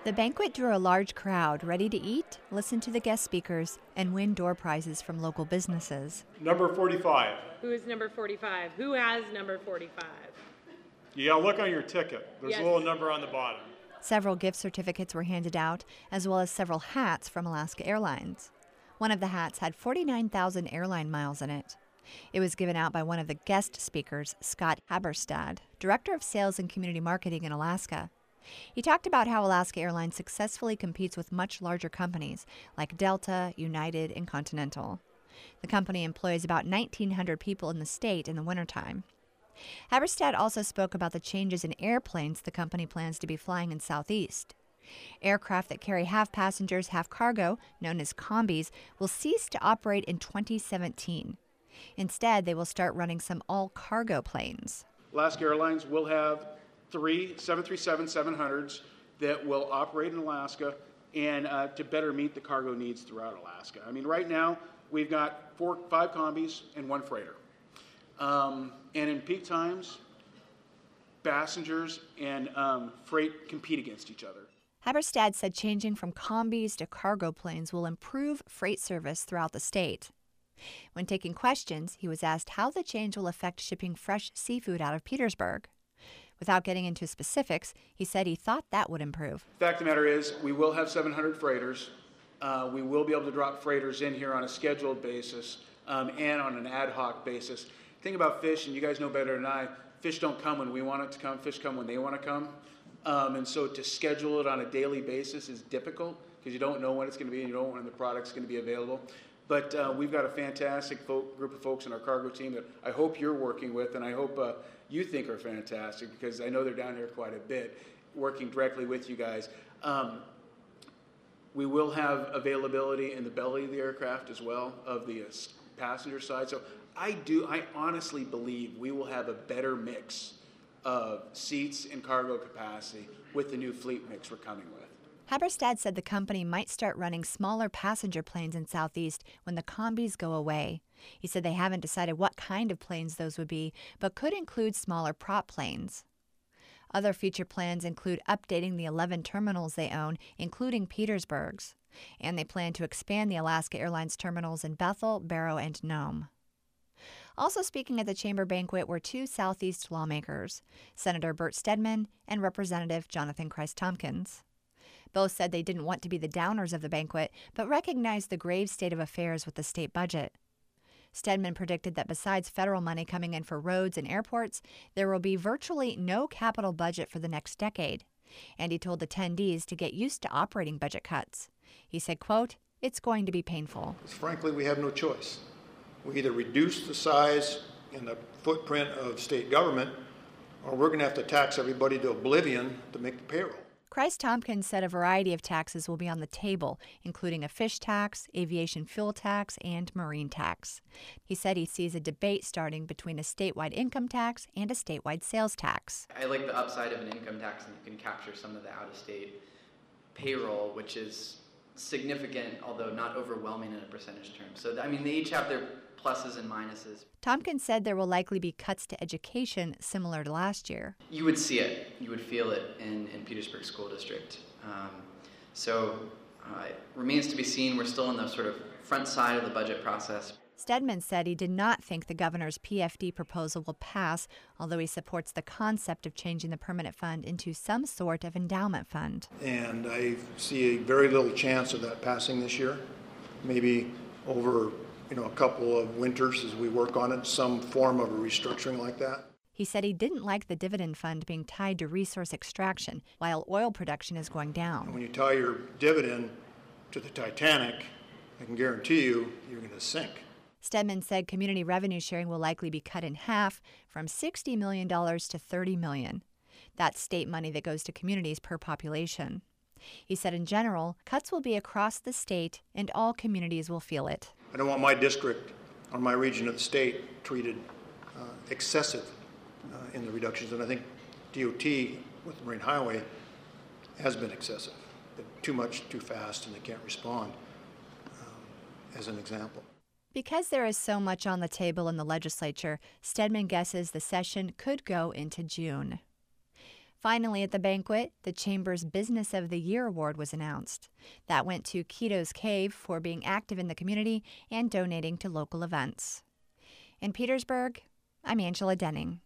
The banquet drew a large crowd ready to eat, listen to the guest speakers, and win door prizes from local businesses. Number 45. Who is number 45? Who has number 45? Yeah, look on your ticket. There's Yes. a little number on the bottom. Several gift certificates were handed out, as well as several hats from Alaska Airlines. One of the hats had 49,000 airline miles in it. It was given out by one of the guest speakers, Scott Haberstad, Director of Sales and Community Marketing in Alaska. He talked about how Alaska Airlines successfully competes with much larger companies like Delta, United, and Continental. The company employs about 1,900 people in the state in the wintertime. Haberstad also spoke about the changes in airplanes the company plans to be flying in Southeast. Aircraft that carry half passengers, half cargo, known as combis, will cease to operate in 2017. Instead, they will start running some all-cargo planes. Alaska Airlines will have 3 737-700s that will operate in Alaska and to better meet the cargo needs throughout Alaska. I mean, right now, we've got 5 combis and 1 freighter. And in peak times, passengers and freight compete against each other. Haberstad said changing from combis to cargo planes will improve freight service throughout the state. When taking questions, he was asked how the change will affect shipping fresh seafood out of Petersburg. Without getting into specifics, he said he thought that would improve. The fact of the matter is, we will have 700 freighters. We will be able to drop freighters in here on a scheduled basis and on an ad hoc basis. The thing about fish, and you guys know better than I, fish don't come when we want it to come. Fish come when they want to come. And so to schedule it on a daily basis is difficult because you don't know when it's going to be and you don't know when the product's going to be available. But we've got a fantastic group of folks in our cargo team that I hope you're working with, and I hope you think are fantastic because I know they're down here quite a bit, working directly with you guys. We will have availability in the belly of the aircraft as well, of the passenger side. So I honestly believe we will have a better mix of seats and cargo capacity with the new fleet mix we're coming with. Haberstad said the company might start running smaller passenger planes in Southeast when the combis go away. He said they haven't decided what kind of planes those would be, but could include smaller prop planes. Other future plans include updating the 11 terminals they own, including Petersburg's, and they plan to expand the Alaska Airlines terminals in Bethel, Barrow, and Nome. Also speaking at the chamber banquet were 2 Southeast lawmakers, Senator Bert Stedman and Representative Jonathan Christ-Tompkins. Both said they didn't want to be the downers of the banquet, but recognized the grave state of affairs with the state budget. Stedman predicted that besides federal money coming in for roads and airports, there will be virtually no capital budget for the next decade. And he told attendees to get used to operating budget cuts. He said, quote, "It's going to be painful." Frankly, we have no choice. We either reduce the size and the footprint of state government, or we're going to have to tax everybody to oblivion to make the payroll. Christ-Tompkins said a variety of taxes will be on the table, including a fish tax, aviation fuel tax, and marine tax. He said he sees a debate starting between a statewide income tax and a statewide sales tax. I like the upside of an income tax, and you can capture some of the out-of-state payroll, which is significant, although not overwhelming in a percentage term. So, I mean, they each have their pluses and minuses. Tompkins said there will likely be cuts to education similar to last year. You would see it. You would feel it in Petersburg School District. It remains to be seen. We're still in the sort of front side of the budget process. Stedman said he did not think the governor's PFD proposal will pass, although he supports the concept of changing the permanent fund into some sort of endowment fund. And I see very little chance of that passing this year. Maybe over a couple of winters as we work on it, some form of a restructuring like that. He said he didn't like the dividend fund being tied to resource extraction while oil production is going down. When you tie your dividend to the Titanic, I can guarantee you, you're going to sink. Stedman said community revenue sharing will likely be cut in half from $60 million to $30 million. That's state money that goes to communities per population. He said in general, cuts will be across the state and all communities will feel it. I don't want my district or my region of the state treated excessive in the reductions, and I think DOT with Marine Highway has been excessive. Too much, too fast, and they can't respond, as an example. Because there is so much on the table in the legislature, Stedman guesses the session could go into June. Finally, at the banquet, the Chamber's Business of the Year Award was announced. That went to Keto's Cave for being active in the community and donating to local events. In Petersburg, I'm Angela Denning.